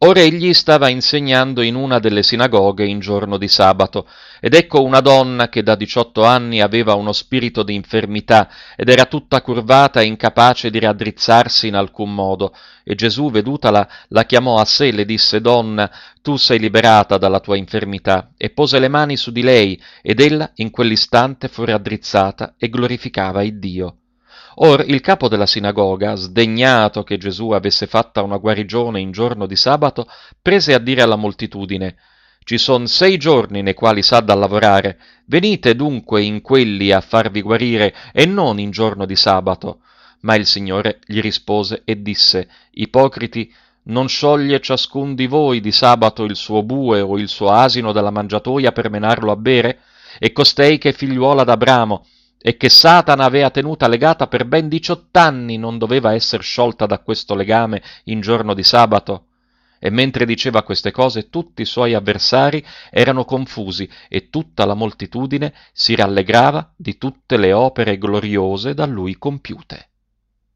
Ora egli stava insegnando in una delle sinagoghe in giorno di sabato, ed ecco una donna che da 18 anni aveva uno spirito di infermità ed era tutta curvata e incapace di raddrizzarsi in alcun modo. E Gesù, vedutala, la chiamò a sé e le disse: Donna, tu sei liberata dalla tua infermità. E pose le mani su di lei, ed ella in quell'istante fu raddrizzata e glorificava il Dio. Or il capo della sinagoga, sdegnato che Gesù avesse fatta una guarigione in giorno di sabato, prese a dire alla moltitudine: Ci son 6 giorni nei quali s'ha da lavorare, venite dunque in quelli a farvi guarire e non in giorno di sabato. Ma il Signore gli rispose e disse: Ipocriti, non scioglie ciascun di voi di sabato il suo bue o il suo asino dalla mangiatoia per menarlo a bere? E costei che è figliuola d'Abramo, e che Satana avea tenuta legata per ben 18 anni non doveva essere sciolta da questo legame in giorno di sabato? E mentre diceva queste cose tutti i suoi avversari erano confusi e tutta la moltitudine si rallegrava di tutte le opere gloriose da lui compiute.